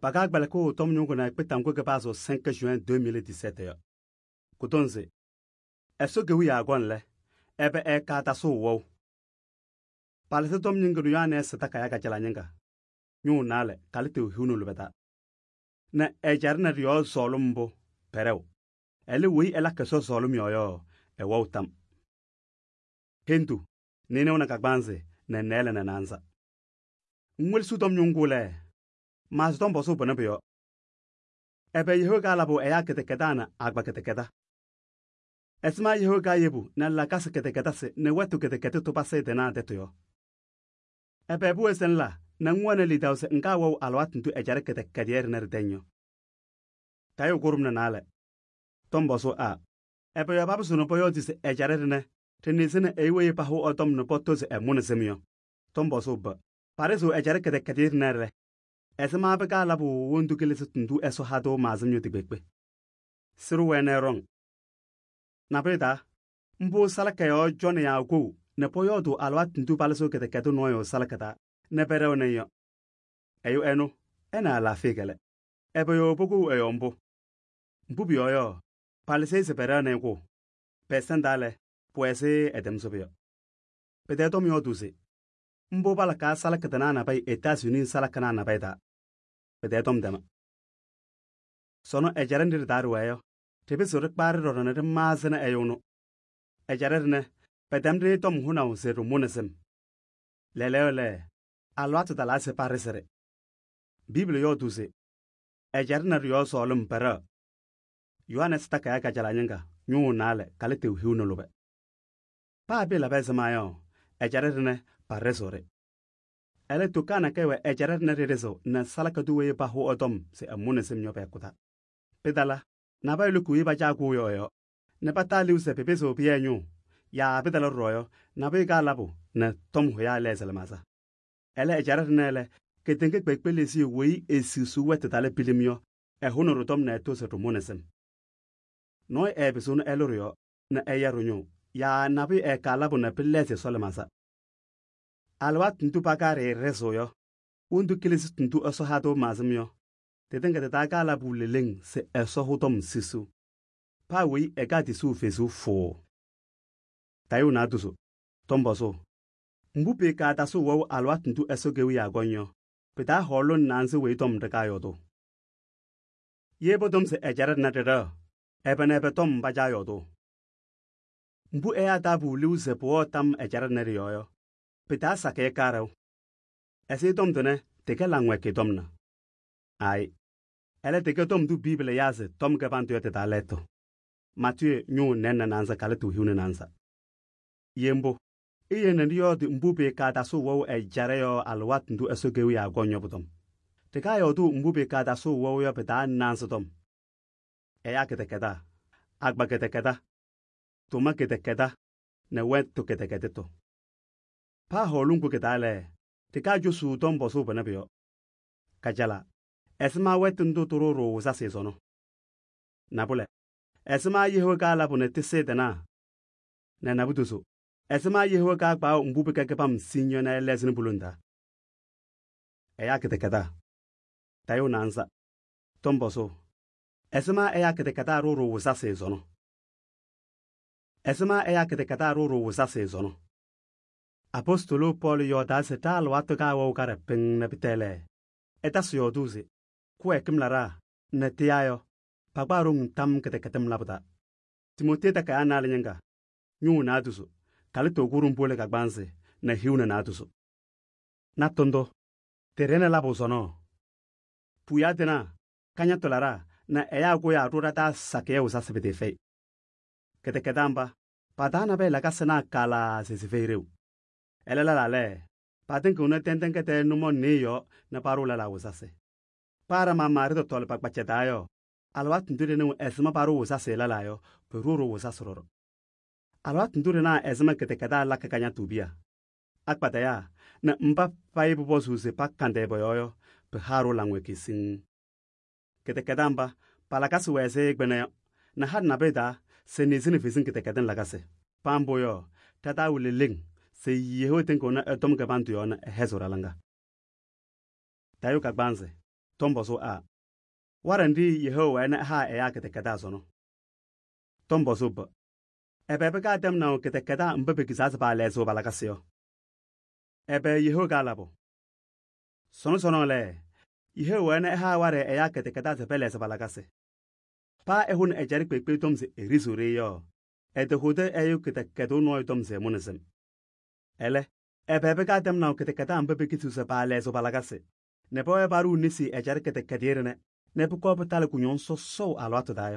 Pagagbal ko tom nyungu na petam ko bazo 5 juin 2017 yo. Kutonze. Eso gewi agon le. Ebe ka ta so wo. Palese tom nyungu ya ne seta kaya ka jala nyanga. Nyu nale kalite hunu lubeta. Na ejarna rio solumbo perew. Ele wi ela keso solum yo e wo tam. Hentu nene una kagbanze na nele na nanza. Mwel su tom nyungu le. Mas tom boso bana beyo. Ebe yehoga labo eya keteketana agba keteketa. Esma yehoga yebu na la kasa keteketa se ne wetu ketekete to pase de na deto. Ebe bu esen la na ngwana li dawse nga wo alwat ntu ejare ketekedier ner denyo. Tayo gurum na nale. Tom boso a. Ebe ya babu suno boyo dise ejare ne tenisene ewe pa ho otom no potos e munesemio. Tom boso ba. Pareso ejare ketekedier ner. Esma bega labu wondu kelesutundu eso hado mazimyo tibekbe. Siru wene rong. Napeta, mbo salaka yo jone ya go, ne poyodu alwat ndu paleso keteketu noyo salakata, ne pereo ne yo. Eyo eno, ena la figele. Ebe yo bogu eyo mbo. Mbubi yo, palese se pereo ne go. Pesendale, puese edemsobio. Peteto mi oduse. Mbo balaka salakata na bay Etats-Unis salakana na bayda. Petetom dema. Sono ejarendir daruwayo. Tebe surik bari rorone mazena eyono. Ejarerne pedemri tom hunaw se rumunesem. Leleole alwatu dala se paresere. Bible yo duse. Ejarna rio solum pera. Yohanes takaya kajalanyanga nyu nale kalete hiuno lobe. Pa be la bezema yo. Ejarerne paresore. Ele tukana kewe ejarerne rezo na salaka duwe pa ho odom se amunesem nyobe kuta. Pedala na ba luku iba jagu yo ne patali use pepeso pienyu ya pedala royo na be galabu na tom hoya lesel masa ele ejarat nele ke tenge pekpele si wi esisu wete tale pilimio e honoro tom na to se rumonesem no e beso no elorio na eyarunyo ya na be e kalabu na pelese solemasa alwat ntu pakare reso yo undu kilisi ntu aso hado mazmyo Tetenga te taka la buleleng se eso hutom sisu. Pa wi egati su fesu fo. Tayo na duso. Tomboso. Mbupe ka taso waw alwat ntu eso gewi agonyo. Peta holon nanse wi tom de kayodo. Yebo tom se ejarat na tere. Ebe tom bajayodo. Mbu ea tabu liu se po tam ejarat na riyoyo. Peta sake karaw. Ese tom dene teke langwe ke tomna. Ai. Ele teke tom du Bible yaze tom ke bantu yote taleto. Matthew nyu nena nanza kaletu hiune nanza. Yembo. Iye nendiyo di mbube ka dasu waw e jareyo alwat ndu esogewi agonyo butom. Teka yo du mbube ka dasu waw yo peta nanza tom. Eya ketekeda. Agba ketekeda. Tuma ketekeda. Ne wetu ketekedeto. Pa holungu ketale. Teka josu tom bosu benebyo. Kajala. Esma wetundu tururu usase sono. Nabule. Esma yehoga labune tise dena. Na nabudusu. Esma yehoga ba mbube kekepam sinyo na lesni bulunda. Eya ketekeda. Tayo nanza. Tomboso. Esma eya ketekeda ruru usase sono. Esma eya ketekeda ruru usase sono. Apostolo Paul yoda se tal watu ka wawkare ping nepitele. Etas yoduzi. Kwe kimlara na tiayo pagbarung tam keteketem labda Timote ta ka na lenyanga nyu na dusu kalito gurum bole ka gbanze na hiuna na dusu na tondo terena labo sono puya dena kanya tolara na eya go ya rurata sake usa sebete fe keteketamba padana be la kasena kala se sefereu elela la le paten ko na tenten kete no mon niyo na parula la usase para mamari to tol pakpachetayo alwat ndure no esma paru usa sela layo peruru usa sororo alwat ndure na esma ketekada la kakanya tubia akpataya na mba paibu bosuse pakande boyoyo pe haru langwe kisin ketekadamba palakas wese gbene na had na beda se nizini fisin ketekaden lagase pamboyo tata uliling se yeho tenko na etom gabantu yo na hezoralanga tayo kagbanze tombozo a warandi Yehowa na ha ya ketekada zono tombozo ba ebe ga dem na ketekada mbabe gizaz ba lezo balakasio ebe Yehowa labo sono le Yehowa na ha ware ya ketekada zebele balakase pa ehun ejari pepe tomze erizure yo edehude ayu ketekedo no tomze munazem ele ebe ga dem na ketekada mbabe gizuz ba lezo balakase ne boye baru nisi ejari ketekadire ne buko betale kunyon so alwatu dayo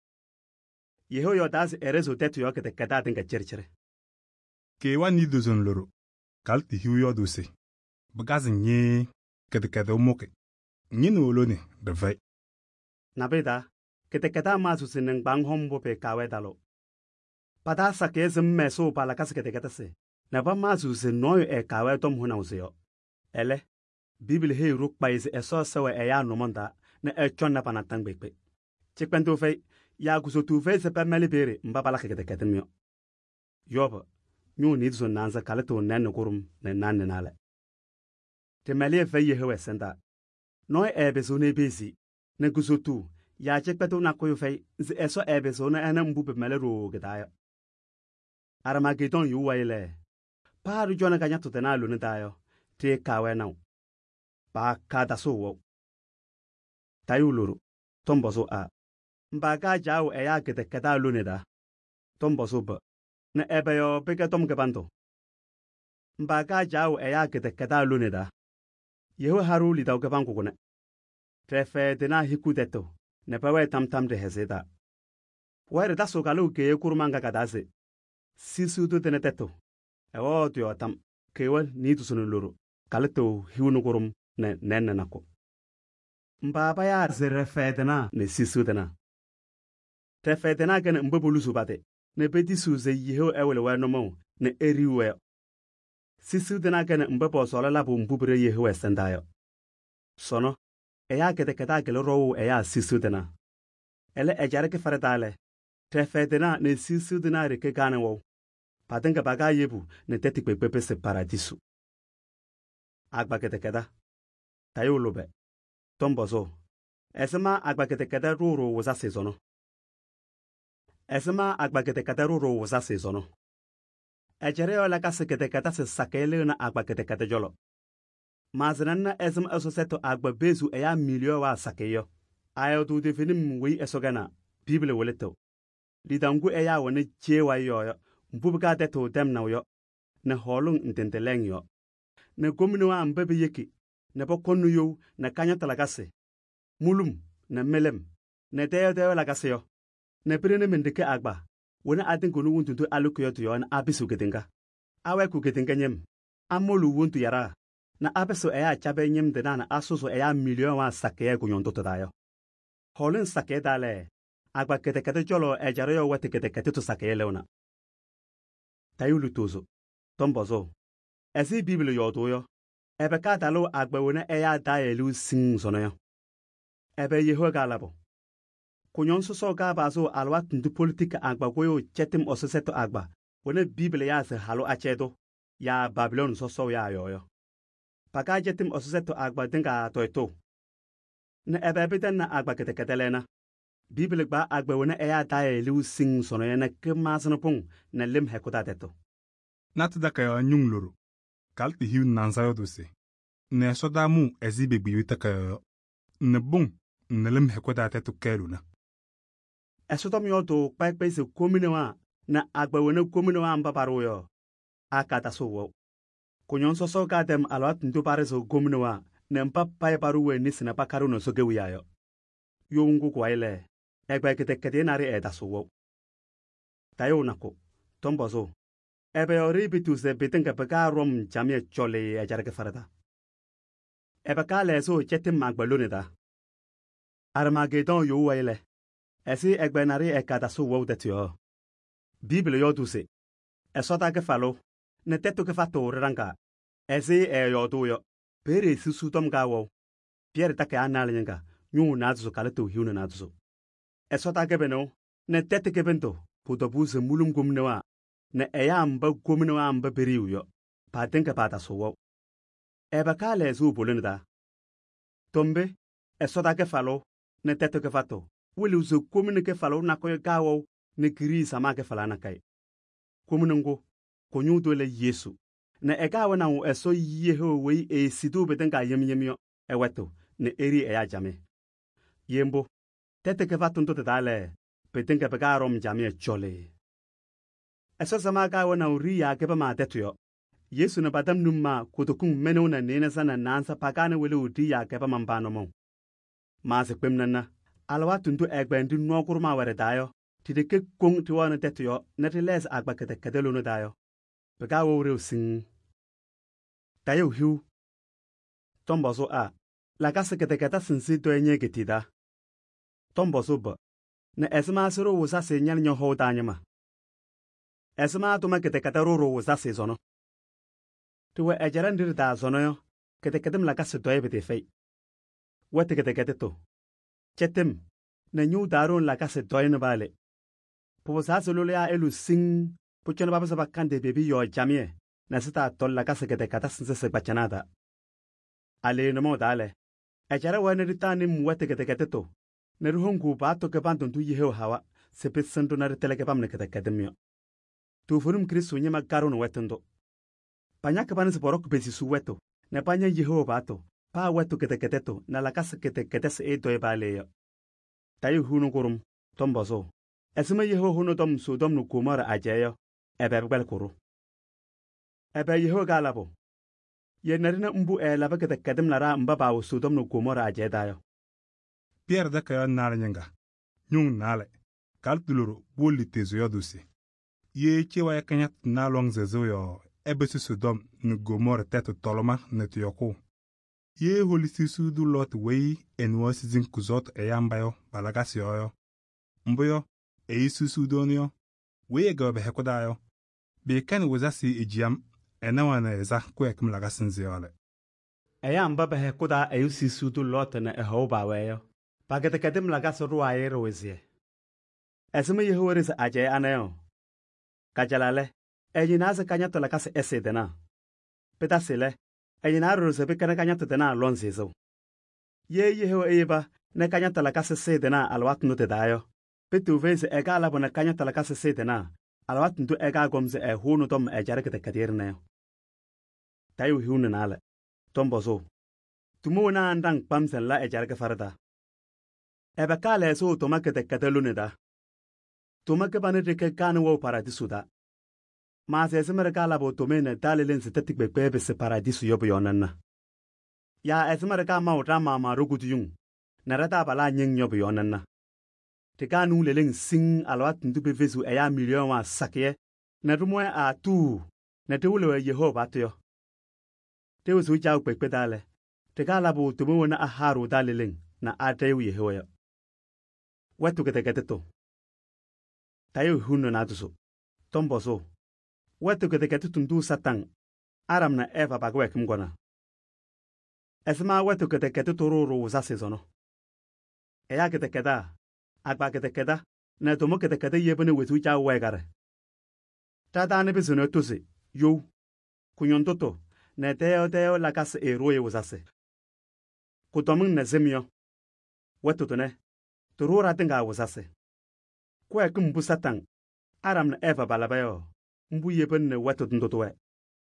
Yehowa das erezo tetu yo ketekada tinga cherchere ke wani dozon loro kalti hiyo dose bagazi nye ketekada moke nyino olone de vai nabeda ketekada masu sinen bang hombo pe kawe dalo pada sakezem meso pala kas ketekada se na ba masu se noyo e kawe tom huna useo ele bible he ruk paise eso sewe e ya no monda na e chonna pana tangbekpe chikpento fe ya guso tu fe se pemeli bere mbabala ketekada mio yoba nyu ni zo nanza kaleto nen kurum ne nan nale temeli fe Yehowa senda noy ebezo ne bezi ne guso tu ya chekpeto na koyo fe eso ebezo na ena mbube melero gedaya Armageddon yu waile paru jona kanya to tenalu ne dayo te kawe na ba kada so wo tayuluru tombozo a mbaga jawo eya ketekada lu ne da tombozo ba na ebeyo peke tom kebanto mbaga jawo eya ketekada lu ne da Yeho haru li daw kebanko kone trefe dena hikudeto ne pawe tam de hezeda were da so galu ke kurmanga kadase sisu to teneteto ewo to tam kewal ni to sunu loro kaleto hiwunu kurum ne nenne nako mbaba ya zerefe dena ne sisu dena trefe dena gene mbobulu subate ne beti suze Yeho ewele wa no mo ne eriwe sisu dena gene mbebo so la bu mbubure Yeho esendayo sono eya ketekada gele rowo eya sisu dena ele ejare ke faradale trefe dena ne sisu dena reke gane wo patenga baga yebu ne teti pepepe se paradisu agba ketekada tayolobe tombozo esema agba ketekada ruro woza sezono esema agba ketekada ruro woza sezono ejere ola kase ketekada se sakele na agba ketekada jolo mazenana esem asoseto agba bezu eya milio wa sakeyo ayo du definim wi esogana bible woleto lidangu eya woni chewa yoyo mbubuka teto dem na yo ne holung intenteleng yo ne gominu wa mbebe yeki ne bokonu yo ne kanya talagase mulum ne melem ne deyo lagase yo ne prene mendeke agba wona adin konu wuntu alukuyo to yo na abisu gedenga awe ku gedenga nyem amolu wuntu yara na abeso eya chabe nyem de na asuso eya million wa sakeye kunyondo to dayo holun sakeye dale agba ketekete jolo ejaro yo wete ketekete to sakeye leona tayulu tozo tombozo esi bible yo to yo ebe ka dalo agba wona eya daelu sin sono yo ebe Yehowa galabo kunyon so ga bazo alwa tundu politika agba goyo chetim oseseto agba wona bible ya se halo achedo ya Babylon so ya yo paka chetim oseseto agba dinga toito ne ebe beten na agba keteketelena bible gba agba wona eya daelu sin sono yo na kemasno pung na lim hekuta teto natda ka nyung loro kalti hiu nanzayo dose ne sodamu ezibe biwita ka ne bung ne lim hekuta teto keluna esodom yo to kpekpe se kominewa na agba wona kominewa mbabaro yo akata so wo kunyon so ga dem alwat ndo bare so kominewa ne mpapa baru we ni sina pakaru no so gewiya yo yongu ko ile egba ketekete nari edaso wo tayo nako tombozo ebe oribitu se bitenga beka rom jamie chole ajarke farada ebe ka leso chete magbalone da Armageddon yo waile esi egbe nari ekadaso wo detio bible yo duse esota ke falo ne teto ke fato ranga esi yo do yo pere susu tom gawo pierre take analinga nyu nazo kaleto hiuna nazo esota ke beno ne tete ke bento puto buse mulum gumnewa ne eyamba gomino amba beriuyo patenka pata sowo eba kale zu bolenda tombe esoda ke falo ne teto ke fato wili uzo komune ke falo na ko gawo ne kiri sama ke fala na kai komune ngo ko nyudo le Yesu ne egawo na wo eso yeho we e sidu bedenga yemyemyo eweto ne eri e ajame yembo tete ke fato nto dale bedenga begarom jame chole eso sama gawo na uri ya ke ba ma teto Yesu na badam numma kutokung meno na nena sana nansa pagane wele udi ya ke ba mambano mo maase kpemnana alwa tuntu egbendu nokurma were dayo tideke kong tiwana teto na tiles agba kete kedelo no dayo bega wore sing tayo hiu tomboso a la kase kete keta sinsi to enye getida tomboso ba na esma sero wusa se nyan nyo ho danyama esma to ma kete keta roro wusa se zono tuwe ejaran dir da zono yo kete kedem la kase to ebete fei wete kete to chetem na nyu daron la kase to en vale po sa solo ya elu sing po chona baba sa bakande bebi yo jamie na sita tol la kase kete kata se bachanada ale no mo dale ejara wa ne ritani mu wete kete to ne ruhongu ba to ke bandon tu yeho hawa se pesando na retele ke pamne kete kedemyo tu furum kristo nyema garon wetendo panya ke pan se porok besi su weto ne panya yeho ba to pa weto kete to na la kase kete se eto e bale yo tayo hunu kurum tomboso esma yeho hunu tom so dom no kumara ajeyo ebe bel kuru ebe yeho galabo ye narina mbu e laba kete kedem lara mbaba wo so dom no kumara ajedayo Pierre da kayo nala nyanga nyung nale kal tuluru boli tezo yodusi ye chewa yakanya na long zezo yo ebe su dom no gomora teto toloma ne tuyoko ye holisi su du lot wei enwo sizin kuzot eyambayo balagasi yo mboyo eisusu donio wei ga be hekodayo be kan wazasi ejiam enawana eza kwekum lagasin ziole eyamba be hekoda eisusu du lot na ehoba weyo pagete kedem lagaso ruaye rozie esme yehoris aje anayo kajalale ejinaze kanyato lagase esedena pedasile ejina rose be kana kanyato dena lonzizo yeho eba ne kanyato lagase sedena alwatnu te dayo petu vese ega labo na kanyato lagase sedena alwatnu ega gomze e hunu tom ejare kete kadirne tayu hunu nale tombozo tumo na andang pamsen la ejare ke farda ebe kale so toma kete kataluneda toma ke bane de ke kan wo paradisu da ma se semere kala bo tomene dalelen se tetik be bebe se paradisu yobo yonanna ya esmere ka ma uta ma rugutu yung na rata bala nyen yobo yonanna te kanu lelen sing alwat ndu be vesu e ya million wa sakye na rumo a tu na te wule Yehova to yo te wusu jaw pe dale te kala bo tomo na aharu dalelen na ate Yehova wetu kete to tayo hunu na duso tomboso wetu kete tundu satan aram na eva bagwek mgona esma wetu kete tororo za sezono eya kete agba kete na tomo kete yebene wetu ja wegare tada ne bizuno tose yo kunyontoto na teo la kas eroye wazase kutomun na zemyo wetu tone turura tenga wazase kwe kumbu satan aram na eva balabayo mbu yeben ne wetu ndotowe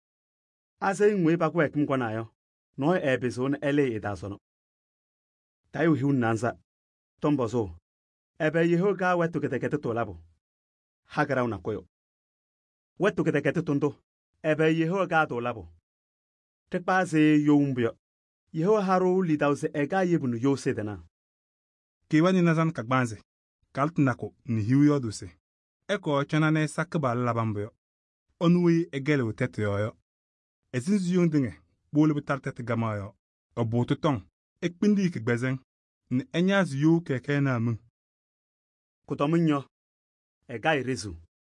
ase ngwe ba kwe kumkona yo no ebiso na ele idasono tayo hiun nansa tomboso ebe yeho ga wetu kete to labo hagara una koyo wetu kete tondo ebe yeho ga to labo tekpa se yombyo yeho haro lidause ega yebunu yo sedena kiwani nazan kagbanze kaltnako ni hiuyo duse eko chana ne sakba labambo onwi egele utet yoyo ezinzu yondinge bolu bitartet gamayo obutu ton ekpindi kigbezen ni enyaz yu keke na mun kutomunyo ega irizu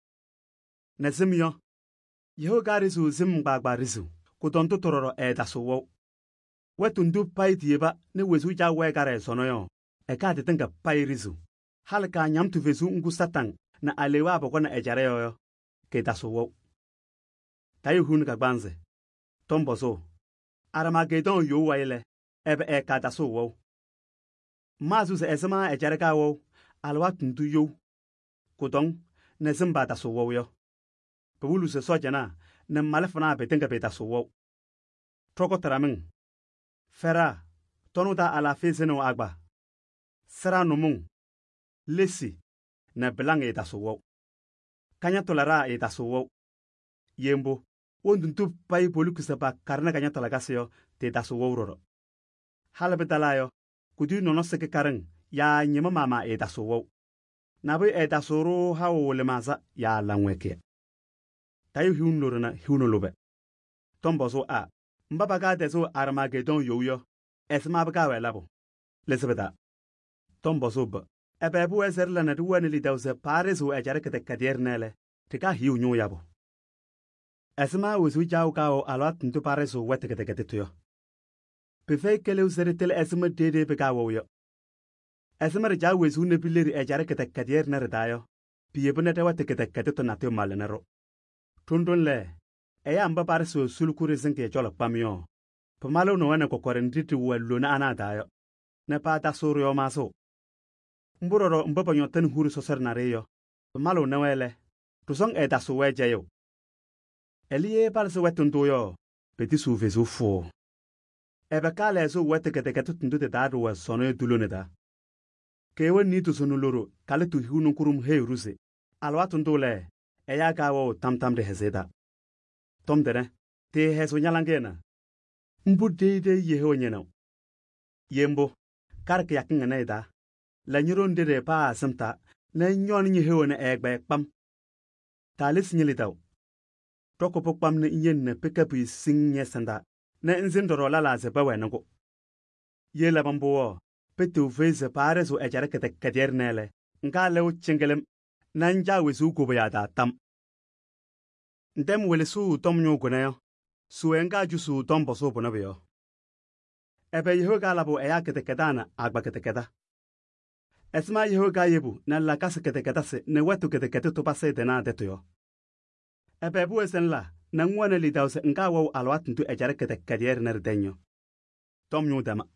nezimyo yeho ga rizu zim gbagba rizu kutonto tororo edasowo wetundu paiti yeba ne wezu ja wegare sonoyo eka tetenga pairizu halka nyamtu vezu ngu satan na alewa abokona ejare yoyo ke dasowo tayo hun gbanze tomboso aramagedon yo waile ebe eka dasowo mazu se esma ejare ka wo alwa tuntu yo kutong ne zimba ta so wo yo pulu se sojana ne malefna betenga beta so wo troko taramin fera tonuta ala fezeno agba sera numung lesi na belang eta so wo kanya tolara eta so wo yembo wonduntu pai polukuse ba karna kanya tolagasyo te ta so wo roro halabetalayo kudu nono seke kareng ya nyema mama eta so wo nabe eta soro hawo le maza ya langweke tayo hiunlorona hiunolobe tomboso a mbaba ga teso armagedon yoyo esma baga welabo lesbeda tomboso ba ebe bu ezerla na duwane li dawse pareso ejare kete kadernele tika hiu nyu yabo esma wesu jaw kawo alwat ntu pareso wete kete tuyo pefe kele usere tel esma dede bega woyo esma re jaw wesu ne bileri ejare kete kadernere dayo piyebune te wete kete to natyo malenero tundun le eya mba pareso sulukuri zinke jolo pamyo pamalo no wane kokore nditi wello na ana dayo ne pata suru yo maso mburoro mbaba nyoten huru soser na reyo pamalo ne wele tusong eta so wejeyo eliye parse wetunto yo peti su vesu fo ebe kale so wete kete tundu te dadu wa sono dulone da kewe ni to sonu loro kale tu hunu kurum he ruse alwa tunto le eya gawo tamtam de hezeda tom dere te heso nyalangena mbu de yeho nyeno yembo karke yakin na ida la nyiro ndere pa samta na nyon nyeho na egbe pam talis nyelidaw toko pokpam na yen na pikapi sinye sanda na nzindoro la ze bawengo yela bambo petu veze pareso ejare kete kadernele nga lew chengelem na njawe su ko bayada tam ndem wele su tom nyu gonayo su enga ju su tom boso bonabeyo ebe yeho galabo eya kete kedana agba kete keda esma yeho ga yebu na la kase kete kedase ne wetu kete to pase de na deto ebe bu esenla na ngwana li dawse nga wo alwat ntu ejare kete kadier ner denyo tom nyu dama